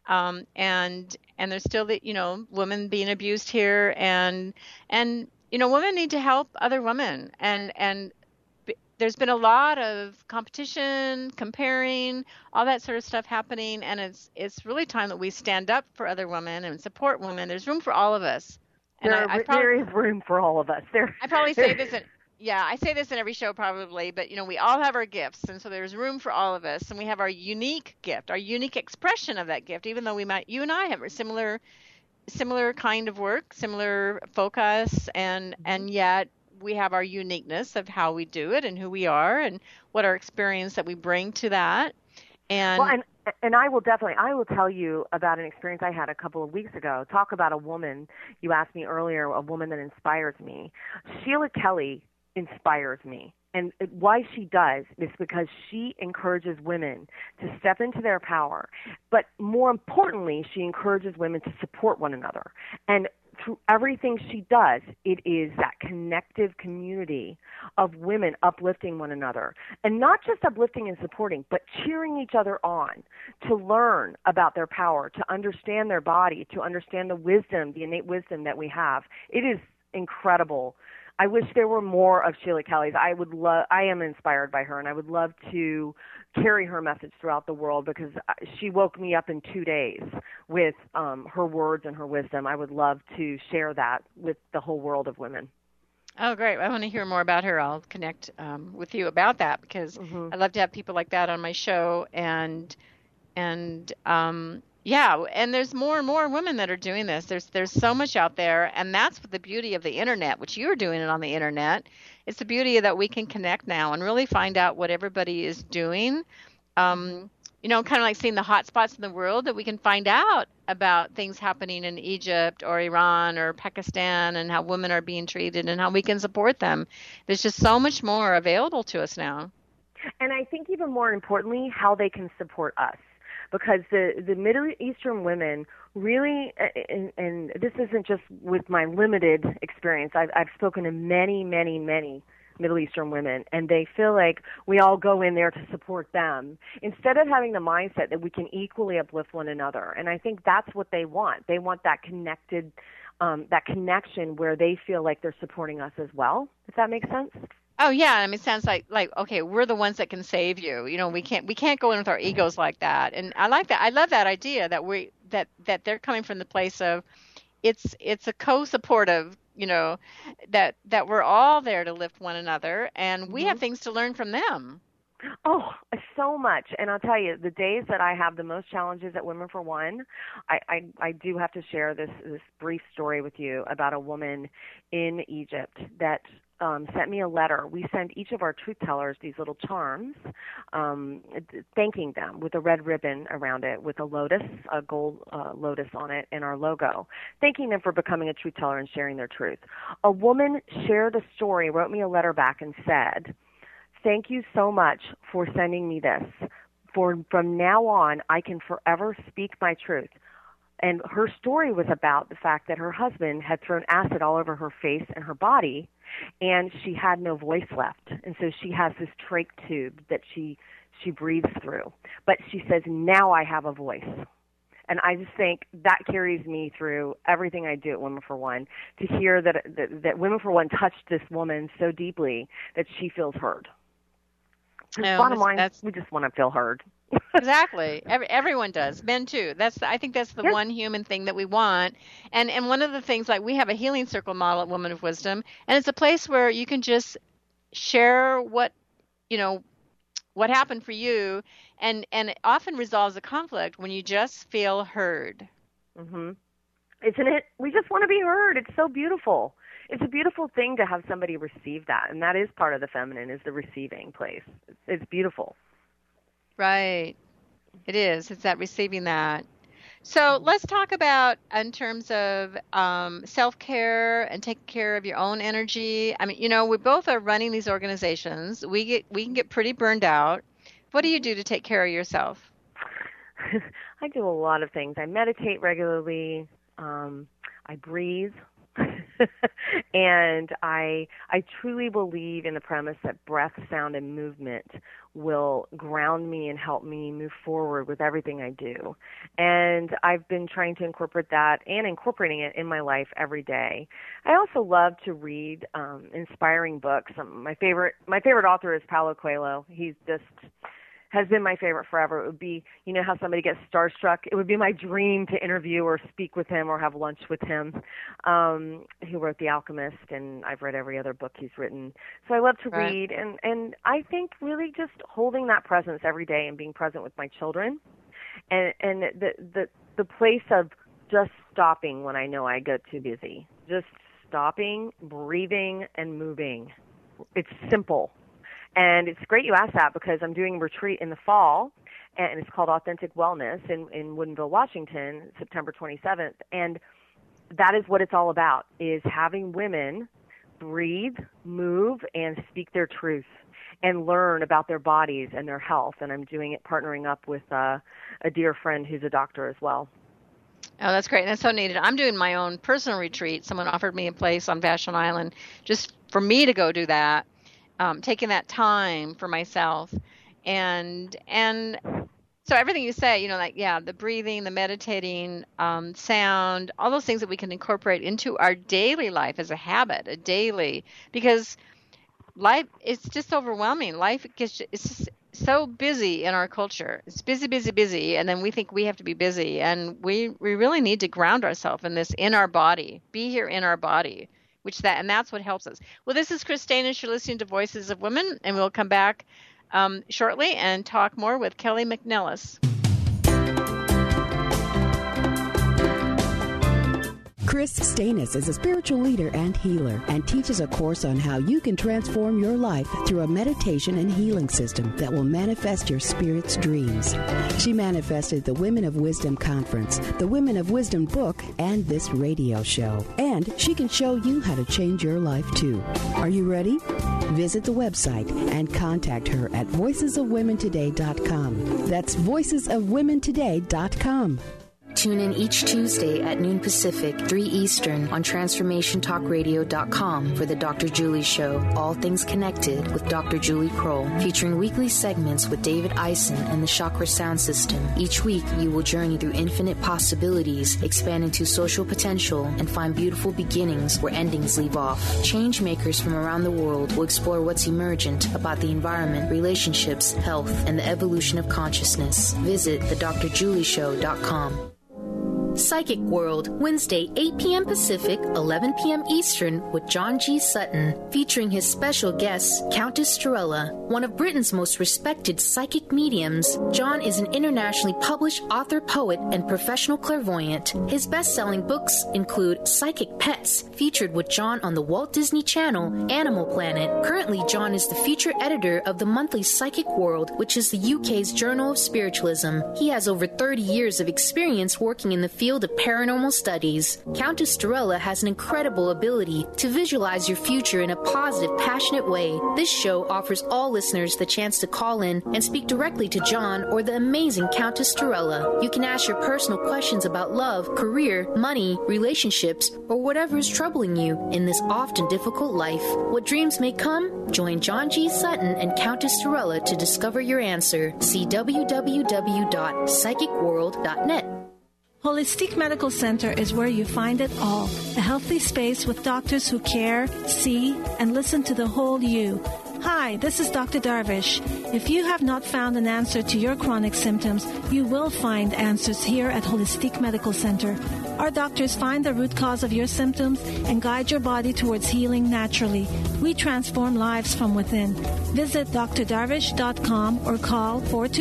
and there's still the women being abused here, and women need to help other women, and there's been a lot of competition, comparing, all that sort of stuff happening, and it's really time that we stand up for other women and support women. There's room for all of us. And there is room for all of us. I probably say this. I say this in every show probably, but we all have our gifts, and so there's room for all of us, and we have our unique gift, our unique expression of that gift, even though you and I have a similar kind of work, similar focus, and yet we have our uniqueness of how we do it and who we are and what our experience that we bring to that. And I will tell you about an experience I had a couple of weeks ago. Talk about a woman. You asked me earlier, a woman that inspires me. Sheila Kelly inspires me. And why she does is because she encourages women to step into their power. But more importantly, she encourages women to support one another. And through everything she does, it is that connective community of women uplifting one another. And not just uplifting and supporting, but cheering each other on to learn about their power, to understand their body, to understand the wisdom, the innate wisdom that we have. It is incredible. I wish there were more of Sheila Kelly's. I am inspired by her, and I would love to carry her message throughout the world because she woke me up in 2 days with her words and her wisdom. I would love to share that with the whole world of women. Oh, great. I want to hear more about her. I'll connect with you about that because I love to have people like that on my show. And Yeah, and there's more and more women that are doing this. There's so much out there, and that's the beauty of the internet, which you're doing it on the internet. It's the beauty that we can connect now and really find out what everybody is doing. Kind of like seeing the hot spots in the world, that we can find out about things happening in Egypt or Iran or Pakistan and how women are being treated and how we can support them. There's just so much more available to us now. And I think even more importantly, how they can support us. Because the Middle Eastern women really, and this isn't just with my limited experience, I've spoken to many, many, many Middle Eastern women, and they feel like we all go in there to support them instead of having the mindset that we can equally uplift one another. And I think that's what they want. They want that connected, that connection where they feel like they're supporting us as well, if that makes sense. Oh yeah, I mean, it sounds like okay, we're the ones that can save you. We can't go in with our egos like that. And I like that. I love that idea that that they're coming from the place of it's a co-supportive, that we're all there to lift one another, and we have things to learn from them. Oh, so much. And I'll tell you, the days that I have the most challenges at Women for One, I do have to share this brief story with you about a woman in Egypt that sent me a letter. We send each of our truth tellers these little charms, thanking them with a red ribbon around it with a lotus, a gold lotus on it, and our logo, thanking them for becoming a truth teller and sharing their truth. A woman shared a story, wrote me a letter back and said, "Thank you so much for sending me this. From now on, I can forever speak my truth." And her story was about the fact that her husband had thrown acid all over her face and her body, and she had no voice left. And so she has this trach tube that she breathes through. But she says, "Now I have a voice." And I just think that carries me through everything I do at Women for One, to hear that Women for One touched this woman so deeply that she feels heard. Bottom line, we just want to feel heard. Exactly. Everyone does. Men too. I think that's the one human thing that we want. And one of the things, like, we have a healing circle model at Women of Wisdom, and it's a place where you can just share what happened for you, and it often resolves a conflict when you just feel heard. Mm-hmm. Isn't it? We just want to be heard. It's so beautiful. It's a beautiful thing to have somebody receive that, and that is part of the feminine, is the receiving place. It's beautiful. Right. It is. It's that receiving that. So let's talk about, in terms of self-care and taking care of your own energy. I mean, we both are running these organizations. We can get pretty burned out. What do you do to take care of yourself? I do a lot of things. I meditate regularly. I breathe. And I truly believe in the premise that breath, sound, and movement will ground me and help me move forward with everything I do. And I've been trying to incorporate that and incorporating it in my life every day. I also love to read inspiring books. My favorite author is Paulo Coelho. He's just has been my favorite forever. It would be, how somebody gets starstruck. It would be my dream to interview or speak with him or have lunch with him. He wrote The Alchemist, and I've read every other book he's written. So I love to read, and I think really just holding that presence every day and being present with my children, and the place of just stopping when I know I get too busy. Just stopping, breathing, and moving. It's simple. And it's great you asked that, because I'm doing a retreat in the fall, and it's called Authentic Wellness in Woodinville, Washington, September 27th. And that is what it's all about, is having women breathe, move, and speak their truth and learn about their bodies and their health. And I'm doing it partnering up with a dear friend who's a doctor as well. Oh, that's great. That's so needed. I'm doing my own personal retreat. Someone offered me a place on Vashon Island just for me to go do that. Taking that time for myself, and so everything you say, the breathing, the meditating, sound, all those things that we can incorporate into our daily life as a habit, because life is just overwhelming. Life it's just so busy in our culture. It's busy, busy, busy, and then we think we have to be busy, and we really need to ground ourselves in this, in our body, be here in our body. And that's what helps us. Well, this is Chris Stainis. You're listening to Voices of Women, and we'll come back shortly and talk more with Kelly McNellis. Chris Stanis is a spiritual leader and healer and teaches a course on how you can transform your life through a meditation and healing system that will manifest your spirit's dreams. She manifested the Women of Wisdom Conference, the Women of Wisdom book, and this radio show. And she can show you how to change your life too. Are you ready? Visit the website and contact her at voicesofwomentoday.com. That's voicesofwomentoday.com. Tune in each Tuesday at noon Pacific, 3 Eastern on TransformationTalkRadio.com for the Dr. Julie Show, All Things Connected with Dr. Julie Kroll, featuring weekly segments with David Eisen and the Chakra Sound System. Each week, you will journey through infinite possibilities, expand into social potential, and find beautiful beginnings where endings leave off. Change makers from around the world will explore what's emergent about the environment, relationships, health, and the evolution of consciousness. Visit thedrjulieshow.com. Psychic World, Wednesday, 8 p.m. Pacific, 11 p.m. Eastern, with John G. Sutton, featuring his special guest, Countess Torella, one of Britain's most respected psychic mediums. John is an internationally published author, poet, and professional clairvoyant. His best-selling books include Psychic Pets, featured with John on the Walt Disney Channel, Animal Planet. Currently, John is the feature editor of the monthly Psychic World, which is the UK's Journal of Spiritualism. He has over 30 years of experience working in the field of paranormal studies. Countess Torella has an incredible ability to visualize your future in a positive, passionate way. This show offers all listeners the chance to call in and speak directly to John or the amazing Countess Torella. You can ask your personal questions about love, career, money, relationships, or whatever is troubling you in this often difficult life. What dreams may come? Join John G. Sutton and Countess Torella to discover your answer. See www.psychicworld.net. Holistic Medical Center is where you find it all. A healthy space with doctors who care, see, and listen to the whole you. Hi, this is Dr. Darvish. If you have not found an answer to your chronic symptoms, you will find answers here at Holistic Medical Center. Our doctors find the root cause of your symptoms and guide your body towards healing naturally. We transform lives from within. Visit drdarvish.com or call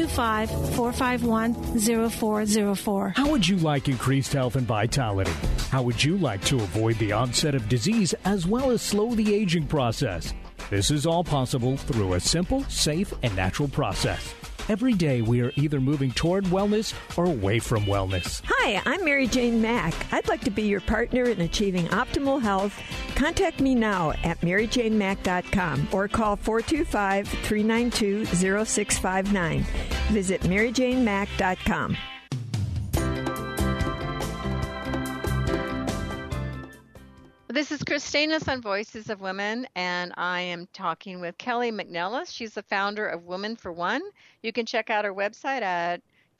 425-451-0404. How would you like increased health and vitality? How would you like to avoid the onset of disease as well as slow the aging process? This is all possible through a simple, safe, and natural process. Every day, we are either moving toward wellness or away from wellness. Hi, I'm Mary Jane Mack. I'd like to be your partner in achieving optimal health. Contact me now at maryjanemack.com or call 425-392-0659. Visit maryjanemack.com. This is Chris Stanis on Voices of Women, and I am talking with Kelly McNellis. She's the founder of Women for One. You can check out her website at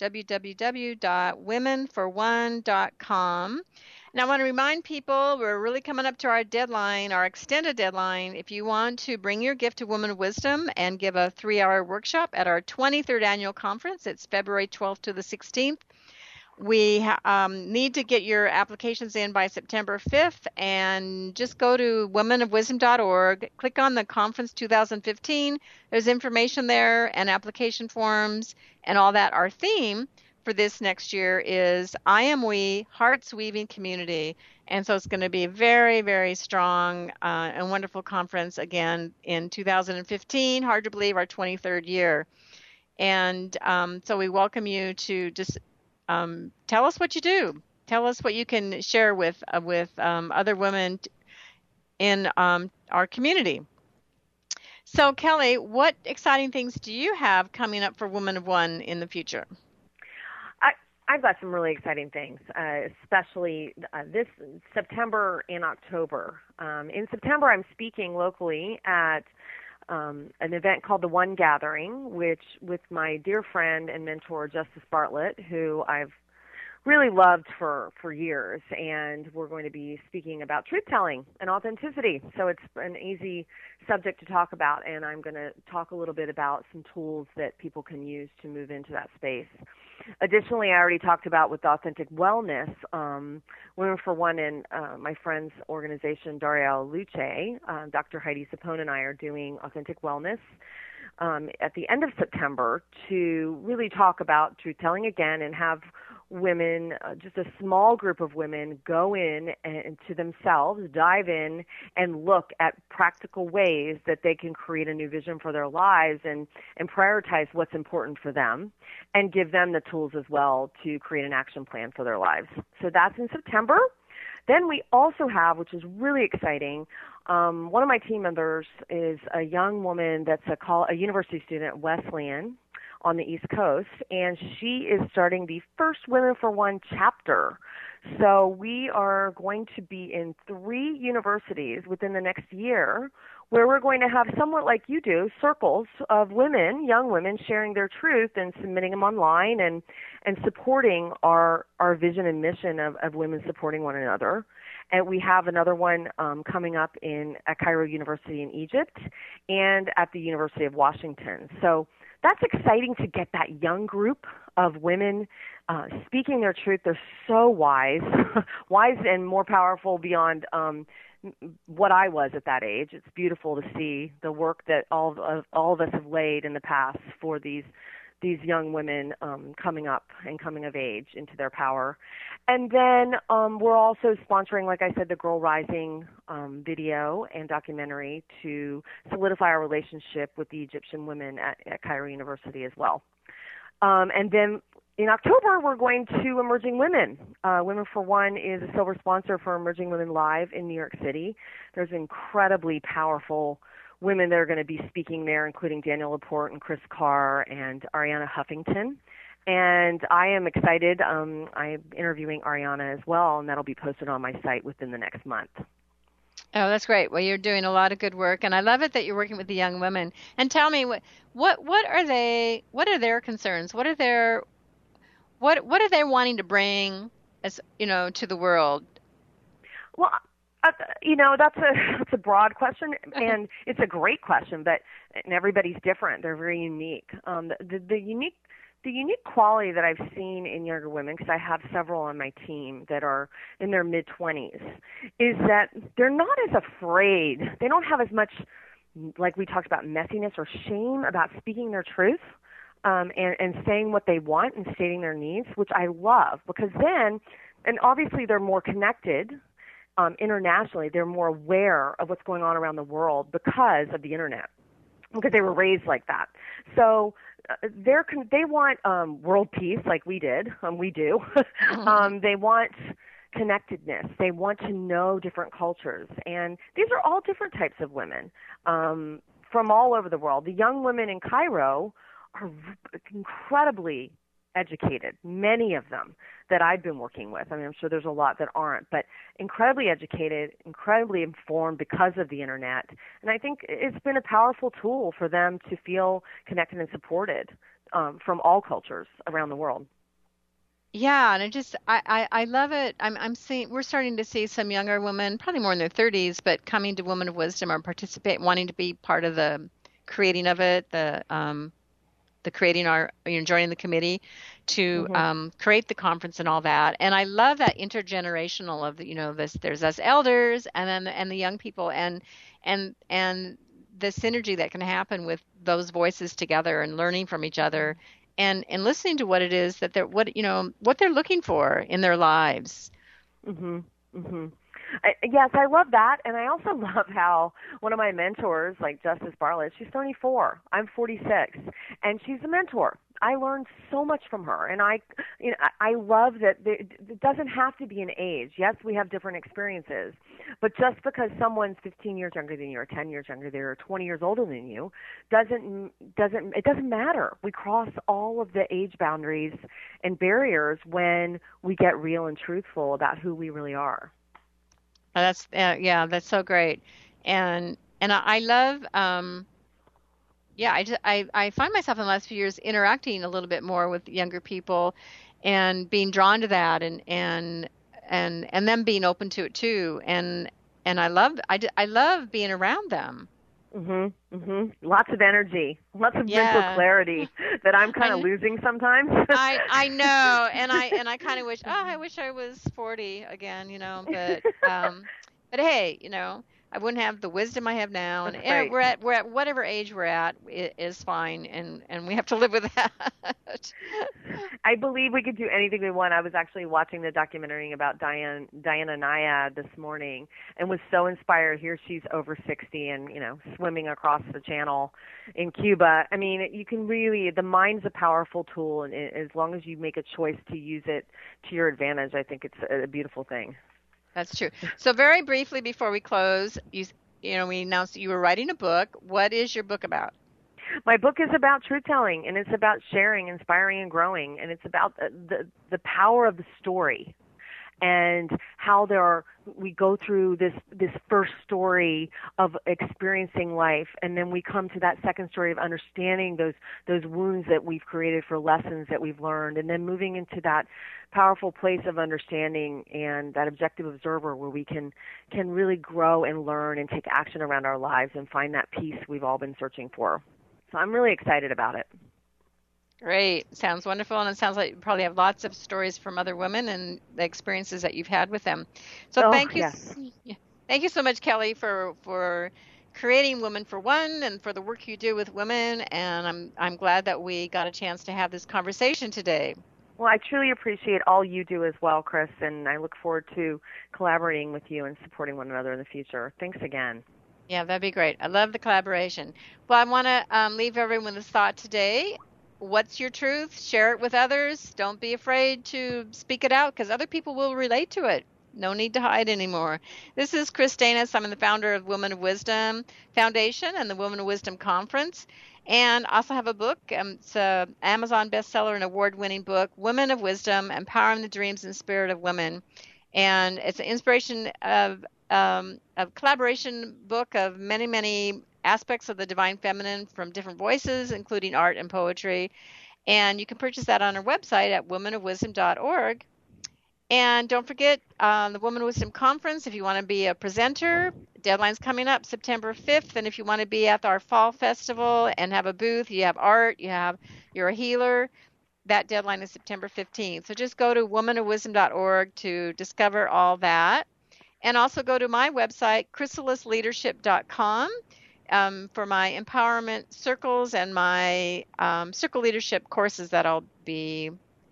www.womenforone.com. And I want to remind people we're really coming up to our deadline, our extended deadline. If you want to bring your gift to Women of Wisdom and give a 3-hour workshop at our 23rd annual conference, it's February 12th to the 16th. We need to get your applications in by September 5th, and just go to womenofwisdom.org, click on the conference 2015. There's information there and application forms and all that. Our theme for this next year is I Am We, Hearts Weaving Community. And so it's going to be a very, very strong and wonderful conference again in 2015. Hard to believe, our 23rd year. And so we welcome you to just tell us what you do. Tell us what you can share with other women in our community. So, Kelly, what exciting things do you have coming up for Women of One in the future? I've got some really exciting things, especially this September and October. In September, I'm speaking locally at an event called the One Gathering, which with my dear friend and mentor, Justice Bartlett, who I've really loved for years. And we're going to be speaking about truth-telling and authenticity. So it's an easy subject to talk about, and I'm going to talk a little bit about some tools that people can use to move into that space. Additionally, I already talked about with Authentic Wellness, Women for One and my friend's organization, Dario Luce, Dr. Heidi Sapone and I are doing Authentic Wellness at the end of September to really talk about truth-telling again and have women, just a small group of women, go in and to themselves, dive in and look at practical ways that they can create a new vision for their lives and prioritize what's important for them and give them the tools as well to create an action plan for their lives. So that's in September. Then we also have, which is really exciting, one of my team members is a young woman that's a university student at Wesleyan on the East Coast, and she is starting the first Women for One chapter. So we are going to be in 3 universities within the next year where we're going to have, somewhat like you do, circles of women, young women, sharing their truth and submitting them online and supporting our vision and mission of women supporting one another. And we have another one coming up at Cairo University in Egypt and at the University of Washington. So that's exciting to get that young group of women speaking their truth. They're so wise and more powerful beyond what I was at that age. It's beautiful to see the work that all of us have laid in the past for these young women coming up and coming of age into their power. And then we're also sponsoring, like I said, the Girl Rising video and documentary to solidify our relationship with the Egyptian women at Cairo University as well. And then in October, we're going to Emerging Women. Women for One is a silver sponsor for Emerging Women Live in New York City. There's incredibly powerful women that are going to be speaking there, including Danielle Laporte and Chris Carr and Ariana Huffington. And I am excited. I'm interviewing Ariana as well, and that'll be posted on my site within the next month. Oh, that's great. Well, you're doing a lot of good work, and I love it that you're working with the young women. And tell me, what are their concerns? What are they wanting to bring, as to the world? Well, that's a broad question, and it's a great question, and everybody's different. They're very unique. The unique quality that I've seen in younger women, because I have several on my team that are in their mid-20s, is that they're not as afraid. They don't have as much, like we talked about, messiness or shame about speaking their truth and saying what they want and stating their needs, which I love, because then, and obviously they're more connected internationally. They're more aware of what's going on around the world because of the internet, because they were raised like that. So they want world peace, like we did. We do. They want connectedness. They want to know different cultures, and these are all different types of women from all over the world. The young women in Cairo are incredibly educated, many of them that I've been working with. I mean, I'm sure there's a lot that aren't, but incredibly educated, incredibly informed because of the internet. And I think it's been a powerful tool for them to feel connected and supported from all cultures around the world. Yeah, and I love it. We're starting to see some younger women, probably more in their 30s, but coming to Women of Wisdom or wanting to be part of the creating of it, the creating joining the committee to create the conference and all that. And I love that intergenerational of there's us elders and the young people and the synergy that can happen with those voices together and learning from each other and listening to what it is that what they're looking for in their lives. Yes, I love that, and I also love how one of my mentors, like Justice Bartlett, she's 34, I'm 46, and she's a mentor. I learned so much from her, and I love that it doesn't have to be an age. Yes, we have different experiences, but just because someone's 15 years younger than you, or 10 years younger than you, or 20 years older than you, it doesn't matter. We cross all of the age boundaries and barriers when we get real and truthful about who we really are. That's so great, and I love. I find myself in the last few years interacting a little bit more with younger people, and being drawn to that, and them being open to it too, and I love being around them. Lots of energy, lots of mental clarity that I'm kind of losing sometimes. I know, and I kind of wish I was 40 again, but hey, I wouldn't have the wisdom I have now. That's And right. we're at whatever age we're at is fine, and we have to live with that. I believe we could do anything we want. I was actually watching the documentary about Diana Nyad this morning and was so inspired. Here she's over 60 and, swimming across the channel in Cuba. I mean, you can really, the mind's a powerful tool, and as long as you make a choice to use it to your advantage, I think it's a beautiful thing. That's true. So very briefly before we close, we announced that you were writing a book. What is your book about? My book is about truth-telling, and it's about sharing, inspiring, and growing, and it's about the power of the story and how we go through this first story of experiencing life, and then we come to that second story of understanding those wounds that we've created for lessons that we've learned, and then moving into that powerful place of understanding and that objective observer where we can really grow and learn and take action around our lives and find that peace we've all been searching for. So I'm really excited about it. Great. Sounds wonderful, and it sounds like you probably have lots of stories from other women and the experiences that you've had with them. So thank you. Yes. Thank you so much, Kelly, for creating Women for One and for the work you do with women, and I'm glad that we got a chance to have this conversation today. Well, I truly appreciate all you do as well, Chris, and I look forward to collaborating with you and supporting one another in the future. Thanks again. Yeah, that'd be great. I love the collaboration. Well, I want to leave everyone with this thought today. What's your truth? Share it with others. Don't be afraid to speak it out because other people will relate to it. No need to hide anymore. This is Chris Stanis. I'm the founder of Women of Wisdom Foundation and the Women of Wisdom Conference. And I also have a book. It's an Amazon bestseller and award-winning book, Women of Wisdom, Empowering the Dreams and Spirit of Women. And it's an inspiration of a collaboration book of many, many aspects of the divine feminine from different voices, including art and poetry. And you can purchase that on our website at womenofwisdom.org. And don't forget the Women of Wisdom Conference. If you want to be a presenter, deadline's coming up September 5th. And if you want to be at our fall festival and have a booth, you have art, you're a healer, that deadline is September 15th. So just go to womenofwisdom.org to discover all that. And also go to my website, chrysalisleadership.com, for my empowerment circles and my circle leadership courses that I'll be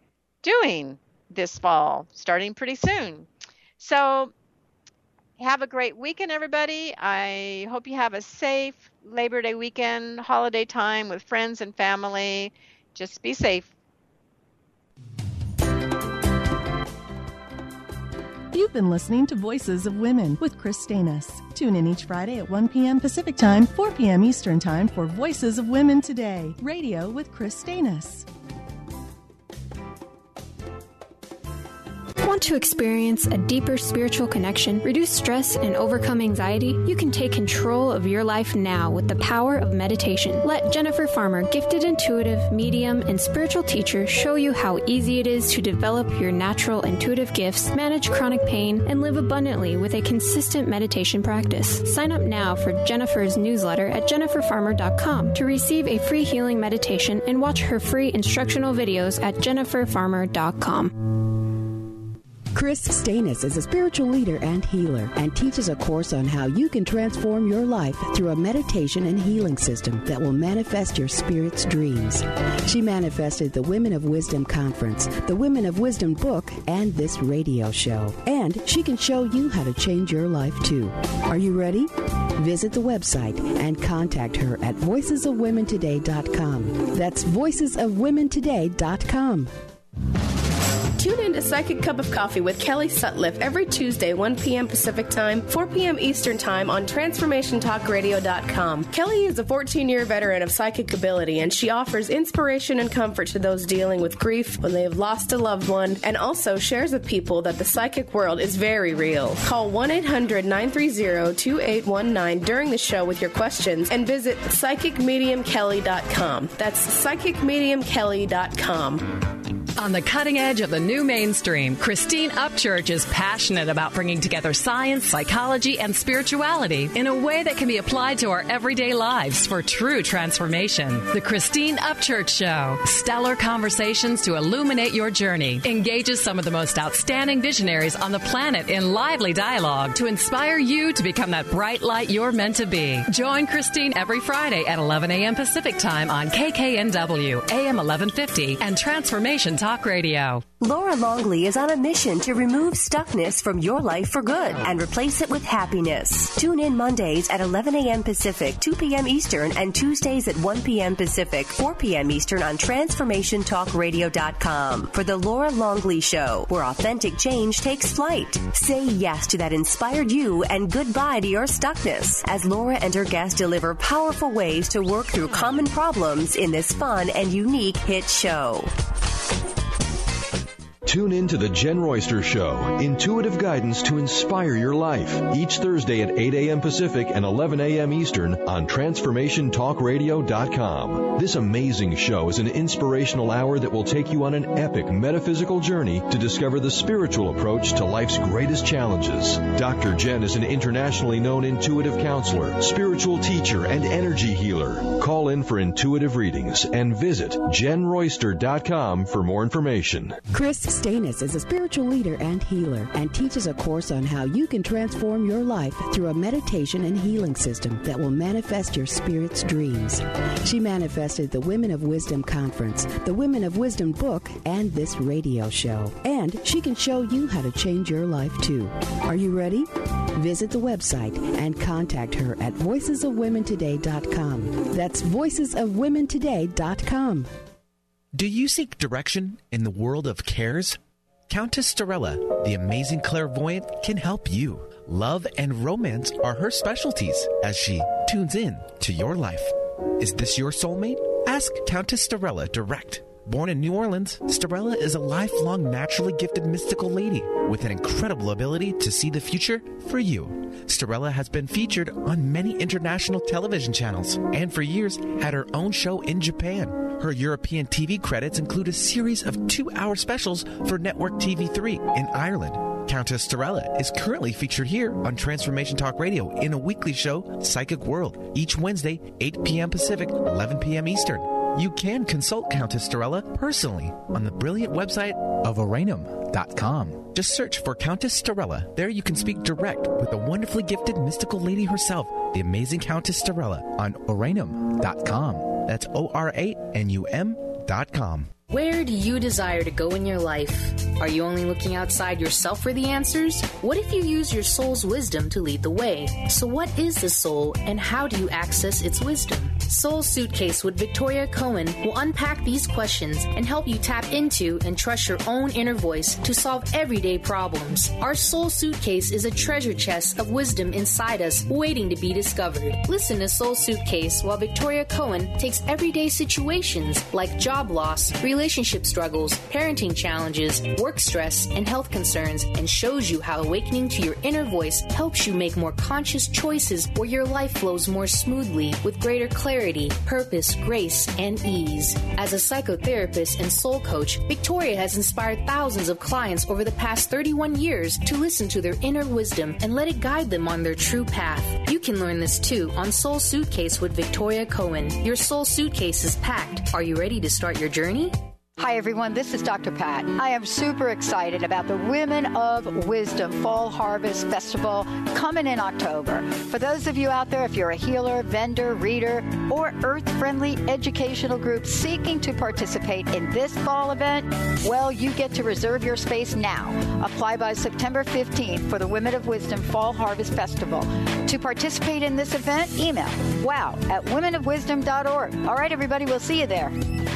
doing this fall, starting pretty soon. So have a great weekend, everybody. I hope you have a safe Labor Day weekend, holiday time with friends and family. Just be safe. You've been listening to Voices of Women with Chris Stanis. Tune in each Friday at 1 p.m. Pacific Time, 4 p.m. Eastern Time for Voices of Women Today, radio with Chris Stanis. Want to experience a deeper spiritual connection, reduce stress, and overcome anxiety? You can take control of your life now with the power of meditation. Let Jennifer Farmer, gifted intuitive, medium, and spiritual teacher, show you how easy it is to develop your natural intuitive gifts, manage chronic pain, and live abundantly with a consistent meditation practice. Sign up now for Jennifer's newsletter at jenniferfarmer.com to receive a free healing meditation and watch her free instructional videos at jenniferfarmer.com. Chris Stanis is a spiritual leader and healer and teaches a course on how you can transform your life through a meditation and healing system that will manifest your spirit's dreams. She manifested the Women of Wisdom Conference, the Women of Wisdom book, and this radio show. And she can show you how to change your life too. Are you ready? Visit the website and contact her at voicesofwomentoday.com. That's voicesofwomentoday.com. Tune in to Psychic Cup of Coffee with Kelly Sutliff every Tuesday, 1 p.m. Pacific Time, 4 p.m. Eastern Time on TransformationTalkRadio.com. Kelly is a 14-year veteran of psychic ability, and she offers inspiration and comfort to those dealing with grief when they have lost a loved one, and also shares with people that the psychic world is very real. Call 1-800-930-2819 during the show with your questions, and visit PsychicMediumKelly.com. That's PsychicMediumKelly.com. On the cutting edge of the new mainstream, Christine Upchurch is passionate about bringing together science, psychology, and spirituality in a way that can be applied to our everyday lives for true transformation. The Christine Upchurch Show. Stellar conversations to illuminate your journey. Engages some of the most outstanding visionaries on the planet in lively dialogue to inspire you to become that bright light you're meant to be. Join Christine every Friday at 11 a.m. Pacific Time on KKNW, AM 1150, and Transformation Talk Radio. Laura Longley is on a mission to remove stuckness from your life for good and replace it with happiness. Tune in Mondays at 11 a.m. Pacific, 2 p.m. Eastern, and Tuesdays at 1 p.m. Pacific, 4 p.m. Eastern on TransformationTalkRadio.com for The Laura Longley Show, where authentic change takes flight. Say yes to that inspired you and goodbye to your stuckness as Laura and her guests deliver powerful ways to work through common problems in this fun and unique hit show. Tune in to The Jen Royster Show, intuitive guidance to inspire your life, each Thursday at 8 a.m. Pacific and 11 a.m. Eastern on TransformationTalkRadio.com. This amazing show is an inspirational hour that will take you on an epic metaphysical journey to discover the spiritual approach to life's greatest challenges. Dr. Jen is an internationally known intuitive counselor, spiritual teacher, and energy healer. Call in for intuitive readings and visit JenRoyster.com for more information. Chris Stanis is a spiritual leader and healer and teaches a course on how you can transform your life through a meditation and healing system that will manifest your spirit's dreams. She manifested the Women of Wisdom Conference, the Women of Wisdom book, and this radio show. And she can show you how to change your life too. Are you ready? Visit the website and contact her at voicesofwomentoday.com. That's voicesofwomentoday.com. Do you seek direction in the world of cares? Countess Storella, the amazing clairvoyant, can help you. Love and romance are her specialties as she tunes in to your life. Is this your soulmate? Ask Countess Storella direct. Born in New Orleans, Storella is a lifelong naturally gifted mystical lady with an incredible ability to see the future for you. Storella has been featured on many international television channels and for years had her own show in Japan. Her European TV credits include a series of 2-hour specials for Network TV3 in Ireland. Countess Storella is currently featured here on Transformation Talk Radio in a weekly show, Psychic World, each Wednesday, 8 p.m. Pacific, 11 p.m. Eastern. You can consult Countess Storella personally on the brilliant website of Oranum.com. Just search for Countess Storella. There you can speak direct with the wonderfully gifted mystical lady herself, the amazing Countess Storella, on Oranum.com. That's ORANUM.com. Where do you desire to go in your life? Are you only looking outside yourself for the answers? What if you use your soul's wisdom to lead the way? So what is the soul and how do you access its wisdom? Soul Suitcase with Victoria Cohen will unpack these questions and help you tap into and trust your own inner voice to solve everyday problems. Our Soul Suitcase is a treasure chest of wisdom inside us waiting to be discovered. Listen to Soul Suitcase while Victoria Cohen takes everyday situations like job loss, relationship struggles, parenting challenges, work stress, and health concerns and shows you how awakening to your inner voice helps you make more conscious choices where your life flows more smoothly with greater clarity, purpose, grace, and ease. As a psychotherapist and soul coach, Victoria has inspired thousands of clients over the past 31 years to listen to their inner wisdom and let it guide them on their true path. You can learn this too on Soul Suitcase with Victoria Cohen. Your soul suitcase is packed. Are you ready to start your journey? Hi, everyone. This is Dr. Pat. I am super excited about the Women of Wisdom Fall Harvest Festival coming in October. For those of you out there, if you're a healer, vendor, reader, or earth-friendly educational group seeking to participate in this fall event, well, you get to reserve your space now. Apply by September 15th for the Women of Wisdom Fall Harvest Festival. To participate in this event, email wow@womenofwisdom.org. All right, everybody, we'll see you there.